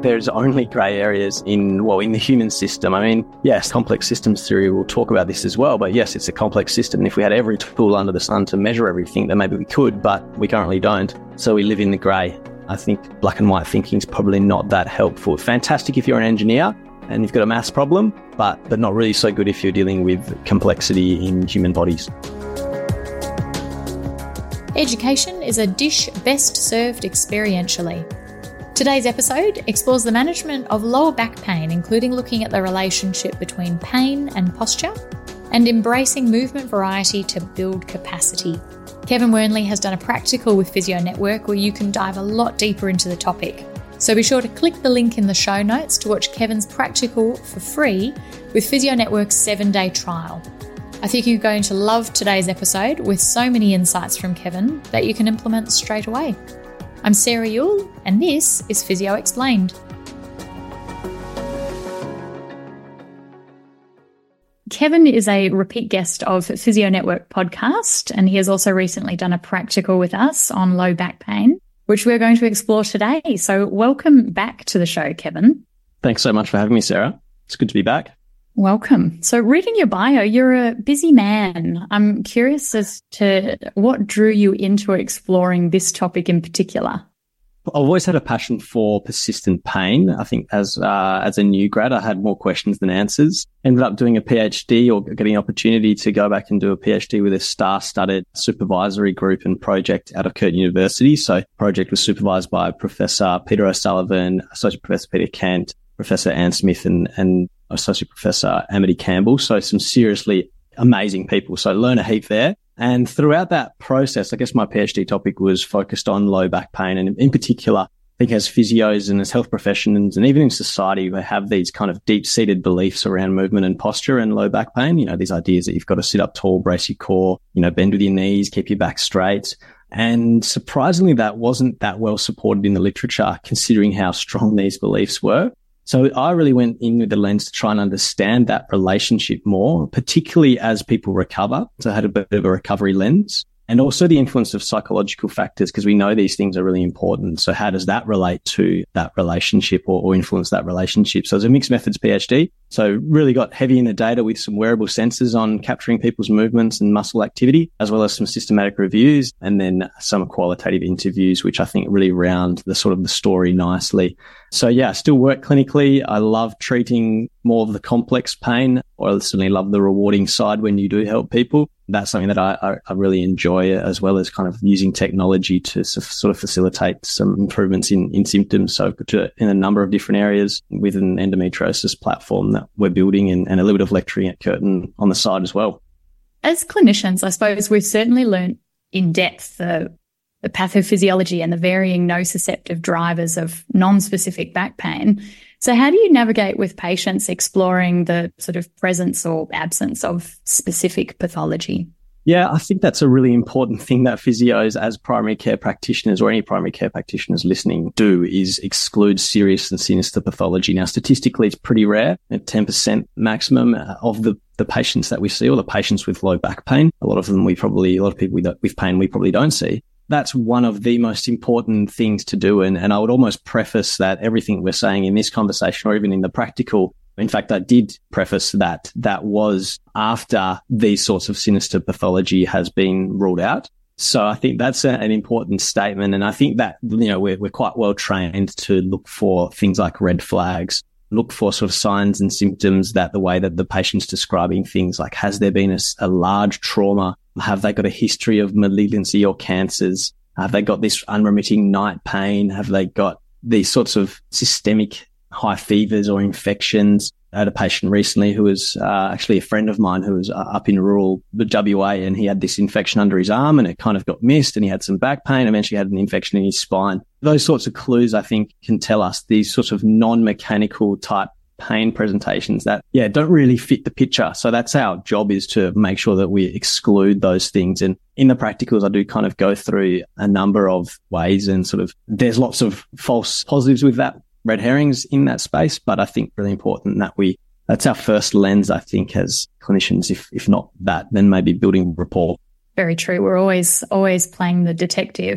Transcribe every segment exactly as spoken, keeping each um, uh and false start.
there's only grey areas in, well, in the human system. I mean, yes, complex systems theory will talk about this as well, but yes, it's a complex system. And if we had every tool under the sun to measure everything, then maybe we could, but we currently don't. So we live in the grey. I think black and white thinking is probably not that helpful. Fantastic if you're an engineer and you've got a maths problem, but, but not really so good if you're dealing with complexity in human bodies. Education is a dish best served experientially. Today's episode explores the management of lower back pain, including looking at the relationship between pain and posture, and embracing movement variety to build capacity. Kevin Wernley has done a practical with Physio Network where you can dive a lot deeper into the topic. So be sure to click the link in the show notes to watch Kevin's practical for free with Physio Network's seven-day trial. I think you're going to love today's episode with so many insights from Kevin that you can implement straight away. I'm Sarah Yule, and this is Physio Explained. Kevin is a repeat guest of Physio Network podcast, and he has also recently done a practical with us on low back pain, which we're going to explore today. So welcome back to the show, Kevin. Thanks so much for having me, Sarah. It's good to be back. Welcome. So reading your bio, you're a busy man. I'm curious as to what drew you into exploring this topic in particular. I've always had a passion for persistent pain. I think as uh, as a new grad, I had more questions than answers. Ended up doing a PhD or getting an opportunity to go back and do a PhD with a star-studded supervisory group and project out of Curtin University. So the project was supervised by Professor Peter O'Sullivan, Associate Professor Peter Kent, Professor Anne Smith, and, and Associate Professor Amity Campbell. So some seriously amazing people. So learn a heap there. And throughout that process, I guess my PhD topic was focused on low back pain. And in particular, I think as physios and as health professionals and even in society, we have these kind of deep-seated beliefs around movement and posture and low back pain. You know, these ideas that you've got to sit up tall, brace your core, you know, bend with your knees, keep your back straight. And surprisingly, that wasn't that well supported in the literature, considering how strong these beliefs were. So I really went in with the lens to try and understand that relationship more, particularly as people recover. So I had a bit of a recovery lens, and also the influence of psychological factors, because we know these things are really important. So how does that relate to that relationship or, or influence that relationship? So it's a mixed methods PhD. So really got heavy in the data with some wearable sensors on capturing people's movements and muscle activity, as well as some systematic reviews, and then some qualitative interviews, which I think really round the sort of the story nicely. So yeah, I still work clinically. I love treating more of the complex pain, or I certainly love the rewarding side when you do help people. That's something that I, I, I really enjoy, as well as kind of using technology to sort of facilitate some improvements in, in symptoms. So to, in a number of different areas with an endometriosis platform that we're building, and, and a little bit of lecturing at Curtin on the side as well. As clinicians, I suppose we've certainly learned in depth the, the pathophysiology and the varying nociceptive drivers of non-specific back pain. So how do you navigate with patients exploring the sort of presence or absence of specific pathology? Yeah, I think that's a really important thing that physios as primary care practitioners, or any primary care practitioners listening, do, is exclude serious and sinister pathology. Now, statistically, it's pretty rare, at ten percent maximum of the, the patients that we see, or the patients with low back pain. A lot of them we probably, a lot of people with, with pain we probably don't see. That's one of the most important things to do. And, and I would almost preface that everything we're saying in this conversation, or even in the practical, in fact, I did preface that that was after these sorts of sinister pathology has been ruled out. So I think that's a, an important statement. And I think that, you know, we're, we're quite well trained to look for things like red flags, look for sort of signs and symptoms that the way that the patient's describing things, like, has there been a, a large trauma? Have they got a history of malignancy or cancers? Have they got this unremitting night pain? Have they got these sorts of systemic high fevers or infections? I had a patient recently who was uh, actually a friend of mine who was uh, up in rural W A, and he had this infection under his arm and it kind of got missed, and he had some back pain, eventually had an infection in his spine. Those sorts of clues, I think, can tell us these sorts of non-mechanical type pain presentations that, yeah, don't really fit the picture. So that's our job, is to make sure that we exclude those things. And in the practicals, I do kind of go through a number of ways, and sort of there's lots of false positives with that, red herrings in that space. But I think really important that we, that's our first lens, I think, as clinicians. If, if not that, then maybe building rapport. Very true. We're always, always playing the detective.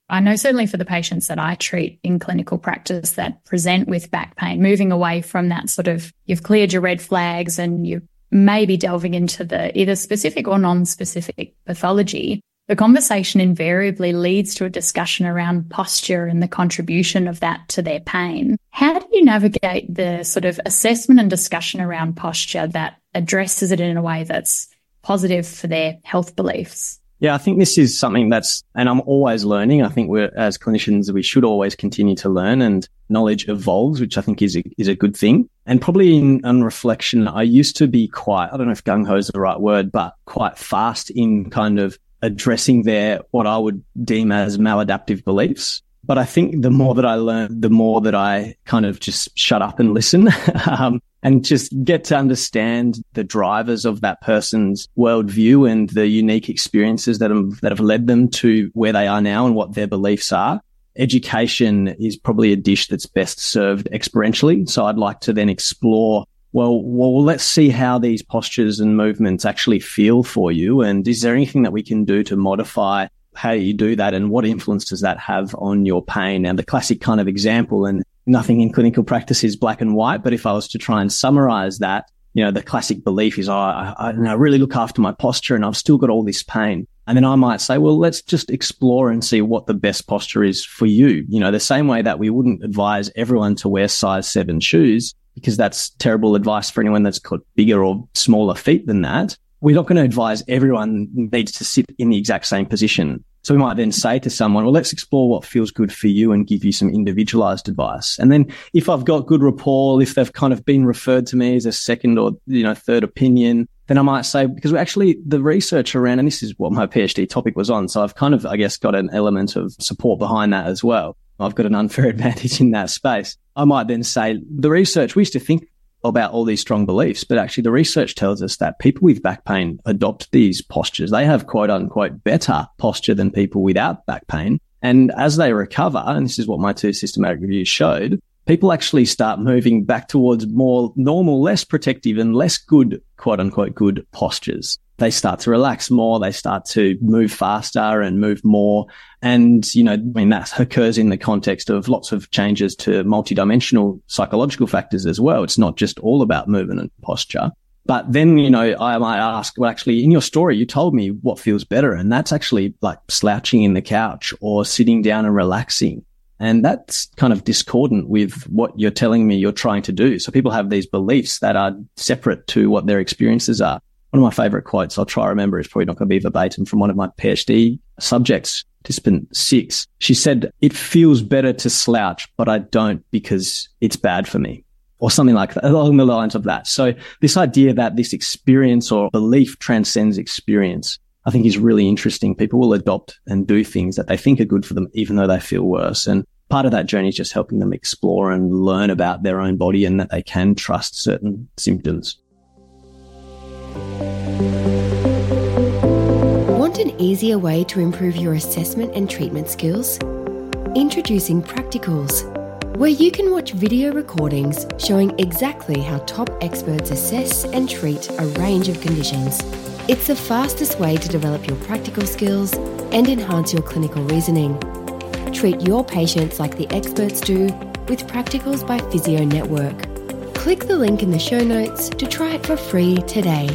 I know certainly for the patients that I treat in clinical practice that present with back pain, moving away from that sort of, you've cleared your red flags and you're maybe delving into the either specific or non-specific pathology, the conversation invariably leads to a discussion around posture and the contribution of that to their pain. How do you navigate the sort of assessment and discussion around posture that addresses it in a way that's positive for their health beliefs? Yeah, I think this is something that's, and I'm always learning. I think we're, as clinicians, we should always continue to learn, and knowledge evolves, which I think is a, is a good thing. And probably in, on reflection, I used to be quite, I don't know if gung-ho is the right word, but quite fast in kind of addressing their, what I would deem as maladaptive beliefs. But I think the more that I learn, the more that I kind of just shut up and listen um, and just get to understand the drivers of that person's worldview and the unique experiences that have, that have led them to where they are now and what their beliefs are. Education is probably a dish that's best served experientially. So I'd like to then explore, well, well, let's see how these postures and movements actually feel for you. And is there anything that we can do to modify how you do that, and what influence does that have on your pain? Now, the classic kind of example, and nothing in clinical practice is black and white, but if I was to try and summarize that, you know, the classic belief is, oh, I, I, I really look after my posture and I've still got all this pain. And then I might say, well, let's just explore and see what the best posture is for you. You know, the same way that we wouldn't advise everyone to wear size seven shoes, because that's terrible advice for anyone that's got bigger or smaller feet than that. We're not going to advise everyone needs to sit in the exact same position. So we might then say to someone, well, let's explore what feels good for you and give you some individualized advice. And then if I've got good rapport, if they've kind of been referred to me as a second or, you know, third opinion, then I might say, because we actually, the research around, and this is what my PhD topic was on. So I've kind of, I guess, got an element of support behind that as well. I've got an unfair advantage in that space. I might then say the research, we used to think about all these strong beliefs, but actually the research tells us that people with back pain adopt these postures. They have quote unquote better posture than people without back pain. And as they recover, and this is what my two systematic reviews showed, people actually start moving back towards more normal, less protective and less good, quote unquote, good postures. They start to relax more. They start to move faster and move more. And, you know, I mean, that occurs in the context of lots of changes to multidimensional psychological factors as well. It's not just all about movement and posture. But then, you know, I might ask, well, actually, in your story, you told me what feels better. And that's actually like slouching in the couch or sitting down and relaxing. And that's kind of discordant with what you're telling me you're trying to do. So people have these beliefs that are separate to what their experiences are. One of my favorite quotes I'll try to remember is probably not going to be verbatim from one of my PhD subjects, participant six. She said, it feels better to slouch, but I don't because it's bad for me, or something like that, along the lines of that. So this idea that this experience or belief transcends experience, I think is really interesting. People will adopt and do things that they think are good for them, even though they feel worse. And part of that journey is just helping them explore and learn about their own body and that they can trust certain symptoms. Want an easier way to improve your assessment and treatment skills? Introducing Practicals, where you can watch video recordings showing exactly how top experts assess and treat a range of conditions. It's the fastest way to develop your practical skills and enhance your clinical reasoning. Treat your patients like the experts do with Practicals by Physio Network. Click the link in the show notes to try it for free today.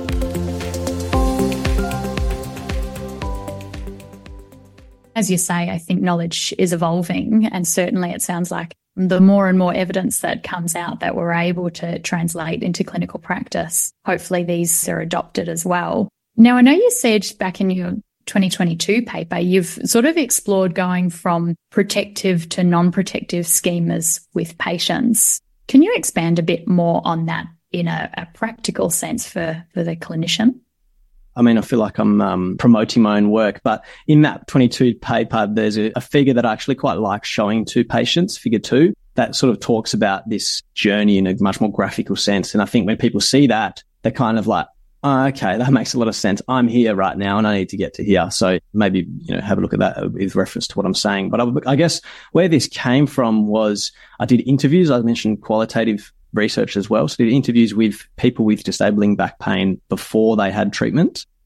As you say, I think knowledge is evolving, and certainly it sounds like the more and more evidence that comes out that we're able to translate into clinical practice, hopefully these are adopted as well. Now, I know you said back in your twenty twenty-two paper, you've sort of explored going from protective to non-protective schemas with patients. Can you expand a bit more on that in a, a practical sense for, for the clinician? I mean, I feel like I'm um, promoting my own work, but in that twenty-two paper, there's a, a figure that I actually quite like showing to patients, figure two, that sort of talks about this journey in a much more graphical sense. And I think when people see that, they're kind of like, oh, okay, that makes a lot of sense. I'm here right now and I need to get to here. So maybe, you know, have a look at that with reference to what I'm saying. But I, I guess where this came from was I did interviews. I mentioned qualitative research as well. So I did interviews with people with disabling back pain before they had treatment.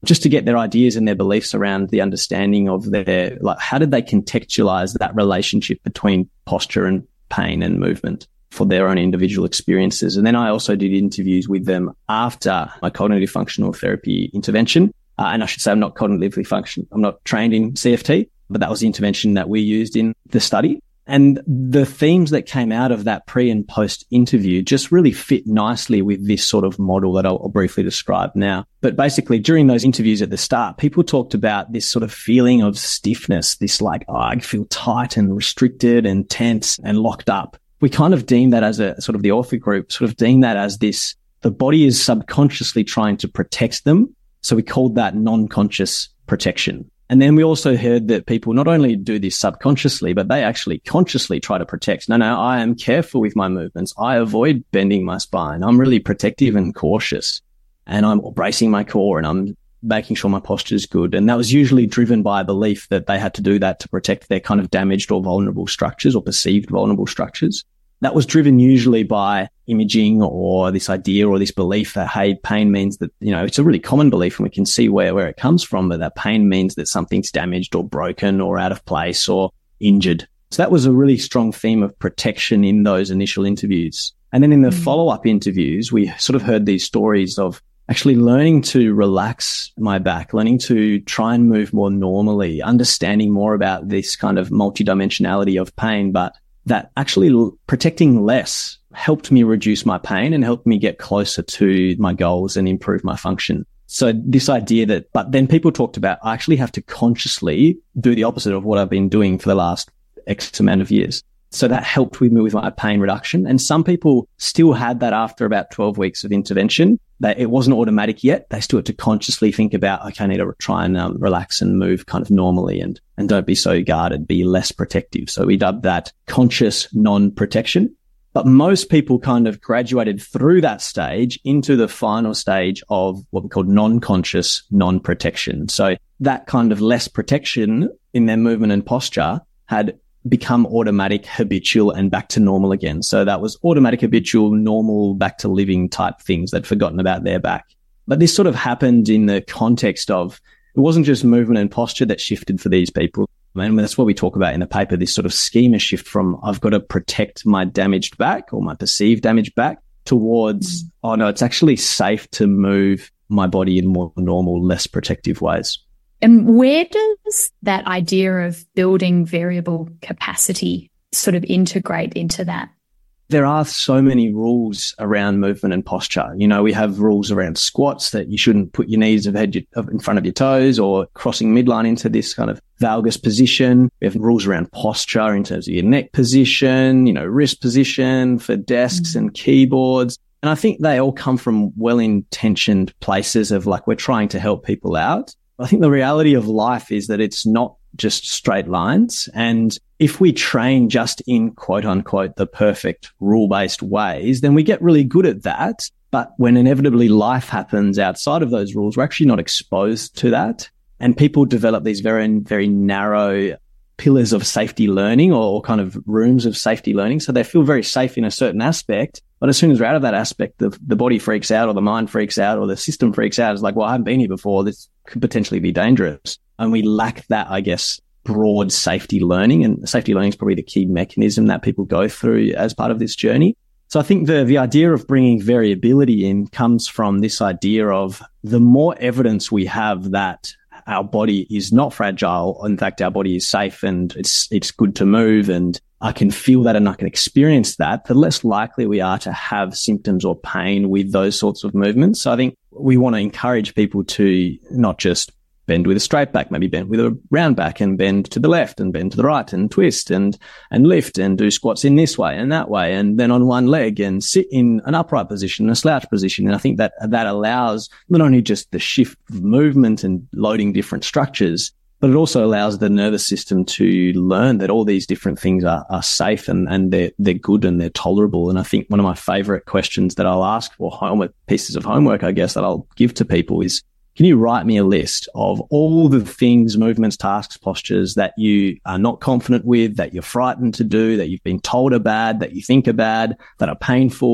just to get their ideas and their beliefs around the understanding of their, like, how did they contextualize that relationship between posture and pain and movement for their own individual experiences. And then I also did interviews with them after my cognitive functional therapy intervention. Uh, and I should say I'm not cognitively function. I'm not trained in C F T, but that was the intervention that we used in the study. And the themes that came out of that pre and post interview just really fit nicely with this sort of model that I'll, I'll briefly describe now. But basically, during those interviews at the start, people talked about this sort of feeling of stiffness, this like, oh, I feel tight and restricted and tense and locked up. We kind of deem that as a sort of the author group, sort of deem that as this, the body is subconsciously trying to protect them. So we called that non-conscious protection. And then we also heard that people not only do this subconsciously, but they actually consciously try to protect. No, no, I am careful with my movements. I avoid bending my spine. I'm really protective and cautious. And I'm bracing my core and I'm making sure my posture is good. And that was usually driven by a belief that they had to do that to protect their kind of damaged or vulnerable structures or perceived vulnerable structures. That was driven usually by imaging or this idea or this belief that, hey, pain means that, you know, it's a really common belief and we can see where, where it comes from, but that pain means that something's damaged or broken or out of place or injured. So that was a really strong theme of protection in those initial interviews. And then in the mm-hmm. follow-up interviews, we sort of heard these stories of actually learning to relax my back, learning to try and move more normally, understanding more about this kind of multidimensionality of pain, but that actually l- protecting less helped me reduce my pain and helped me get closer to my goals and improve my function. So this idea that, but then people talked about, I actually have to consciously do the opposite of what I've been doing for the last X amount of years. So that helped with me with my pain reduction. And some people still had that after about twelve weeks of intervention. That it wasn't automatic yet. They still had to consciously think about, okay, I need to try and um, relax and move kind of normally and, and don't be so guarded, be less protective. So we dubbed that conscious non-protection. But most people kind of graduated through that stage into the final stage of what we call non-conscious non-protection. So that kind of less protection in their movement and posture had become automatic, habitual, and back to normal again. So that was automatic, habitual, normal, back to living type things they'd forgotten about their back. But this sort of happened in the context of, it wasn't just movement and posture that shifted for these people. And that's what we talk about in the paper, this sort of schema shift from I've got to protect my damaged back or my perceived damaged back towards, mm. oh no, it's actually safe to move my body in more normal, less protective ways. And where does that idea of building variable capacity sort of integrate into that? There are so many rules around movement and posture. You know, we have rules around squats that you shouldn't put your knees in front of your toes or crossing midline into this kind of valgus position. We have rules around posture in terms of your neck position, you know, wrist position for desks mm. and keyboards. And I think they all come from well-intentioned places of like, we're trying to help people out. I think the reality of life is that it's not just straight lines. And if we train just in quote unquote the perfect rule-based ways, then we get really good at that. But when inevitably life happens outside of those rules, we're actually not exposed to that. And people develop these very, very narrow pillars of safety learning or kind of rooms of safety learning. So they feel very safe in a certain aspect. But as soon as we're out of that aspect, the, the body freaks out or the mind freaks out or the system freaks out. It's like, well, I haven't been here before. This could potentially be dangerous. And we lack that, I guess, broad safety learning. And safety learning is probably the key mechanism that people go through as part of this journey. So I think the, the idea of bringing variability in comes from this idea of the more evidence we have that our body is not fragile. In fact, our body is safe and it's it's good to move and I can feel that and I can experience that, the less likely we are to have symptoms or pain with those sorts of movements. So I think we want to encourage people to not just bend with a straight back, maybe bend with a round back and bend to the left and bend to the right and twist and, and lift and do squats in this way and that way. And then on one leg and sit in an upright position, a slouch position. And I think that that allows not only just the shift of movement and loading different structures, but it also allows the nervous system to learn that all these different things are, are safe and, and they're, they're good and they're tolerable. And I think one of my favorite questions that I'll ask for homework, pieces of homework, I guess, that I'll give to people is, can you write me a list of all the things, movements, tasks, postures that you are not confident with, that you're frightened to do, that you've been told are bad, that you think are bad, that are painful?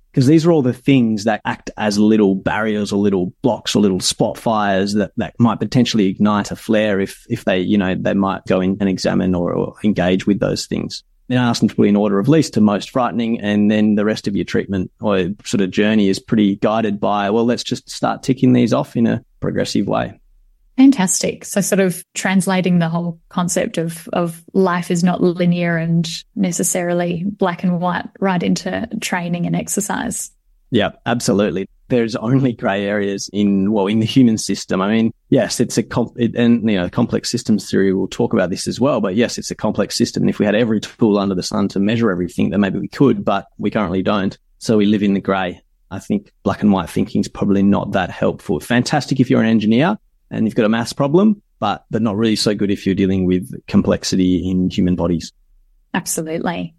Because these are all the things that act as little barriers or little blocks or little spot fires that, that might potentially ignite a flare if, if they, you know, they might go in and examine or, or engage with those things. Then I ask them to put in order of least to most frightening, and then the rest of your treatment or sort of journey is pretty guided by, well, let's just start ticking these off in a progressive way. Fantastic. So sort of translating the whole concept of, of life is not linear and necessarily black and white right into training and exercise. Yeah, absolutely. There's only grey areas in, well, in the human system. I mean, yes, it's a, comp- it, and, you know, complex systems theory will talk about this as well, but yes, it's a complex system. And if we had every tool under the sun to measure everything, then maybe we could, but we currently don't. So we live in the grey. I think black and white thinking is probably not that helpful. Fantastic if you're an engineer and you've got a maths problem, but, but not really so good if you're dealing with complexity in human bodies. Absolutely.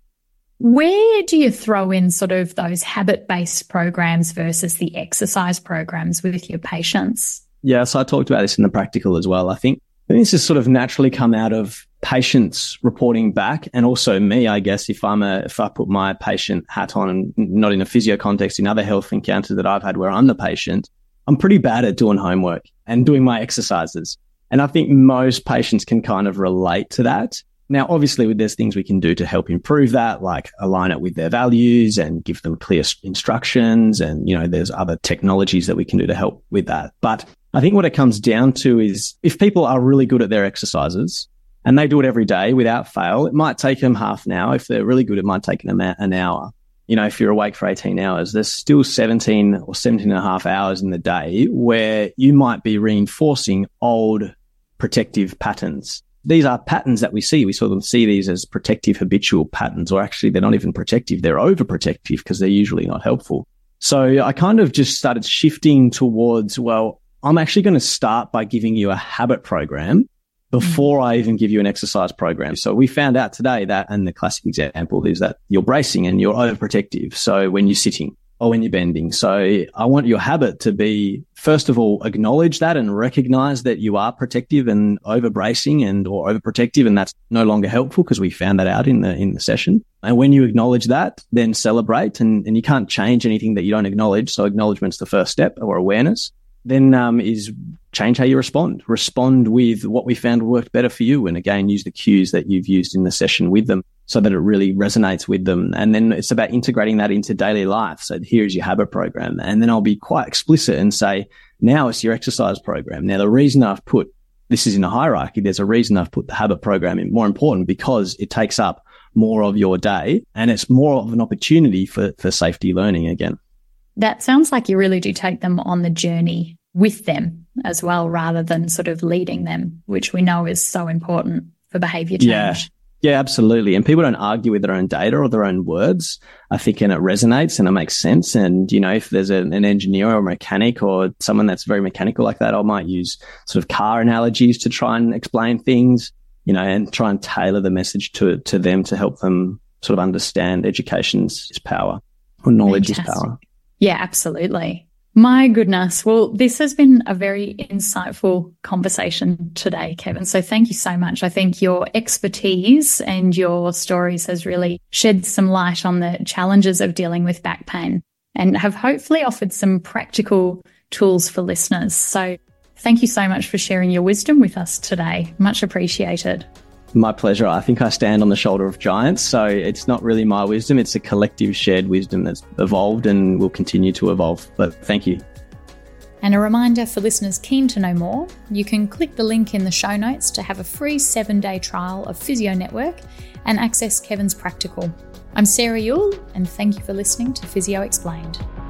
Where do you throw in sort of those habit-based programs versus the exercise programs with your patients? Yeah, so I talked about this in the practical as well. I think, I think this has sort of naturally come out of patients reporting back, and also me, I guess, if I'm a, if I put my patient hat on, and not in a physio context, in other health encounters that I've had where I'm the patient, I'm pretty bad at doing homework and doing my exercises. And I think most patients can kind of relate to that. Now, obviously, there's things we can do to help improve that, like align it with their values and give them clear instructions. And, you know, there's other technologies that we can do to help with that. But I think what it comes down to is if people are really good at their exercises and they do it every day without fail, it might take them half an hour. If they're really good, it might take them an hour. You know, if you're awake for eighteen hours, there's still seventeen or seventeen and a half hours in the day where you might be reinforcing old protective patterns. These are patterns that we see. We sort of see these as protective habitual patterns, or actually they're not even protective. They're overprotective because they're usually not helpful. So I kind of just started shifting towards, well, I'm actually going to start by giving you a habit program before I even give you an exercise program. So we found out today that, and the classic example is that you're bracing and you're overprotective. So when you're sitting or when you're bending. So I want your habit to be, first of all, acknowledge that and recognize that you are protective and over bracing and or overprotective, and that's no longer helpful because we found that out in the, in the session. And when you acknowledge that, then celebrate, and, and you can't change anything that you don't acknowledge. So acknowledgement's the first step, or awareness. Then um, is change how you respond. Respond with what we found worked better for you. And again, use the cues that you've used in the session with them so that it really resonates with them. And then it's about integrating that into daily life. So here's your habit program. And then I'll be quite explicit and say, now it's your exercise program. Now, the reason I've put this is in a hierarchy, there's a reason I've put the habit program in more important because it takes up more of your day and it's more of an opportunity for, for safety learning again. That sounds like you really do take them on the journey with them as well, rather than sort of leading them, which we know is so important for behaviour change. Yeah. Yeah, absolutely. And people don't argue with their own data or their own words, I think, and it resonates and it makes sense. And, you know, if there's a, an engineer or a mechanic or someone that's very mechanical like that, I might use sort of car analogies to try and explain things, you know, and try and tailor the message to, to them to help them sort of understand education's is power or knowledge Fantastic. Is power. Yeah, absolutely. My goodness. Well, this has been a very insightful conversation today, Kevin. So thank you so much. I think your expertise and your stories has really shed some light on the challenges of dealing with back pain and have hopefully offered some practical tools for listeners. So thank you so much for sharing your wisdom with us today. Much appreciated. My pleasure. I think I stand on the shoulder of giants, so it's not really my wisdom. It's a collective shared wisdom that's evolved and will continue to evolve. But thank you. And a reminder for listeners keen to know more, you can click the link in the show notes to have a free seven-day trial of Physio Network and access Kevin's practical. I'm Sarah Yule, and thank you for listening to Physio Explained.